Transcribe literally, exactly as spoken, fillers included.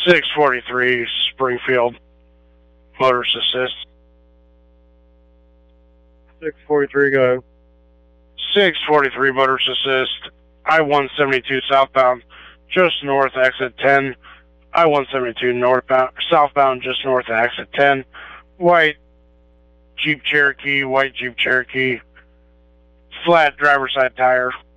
six forty-three Springfield, motorist assist. six forty-three, go ahead. six forty-three motorist assist, I one seventy-two southbound, just north exit ten. I one seventy-two northbound, southbound, just north of exit ten. White Jeep Cherokee, white Jeep Cherokee, flat driver's side tire.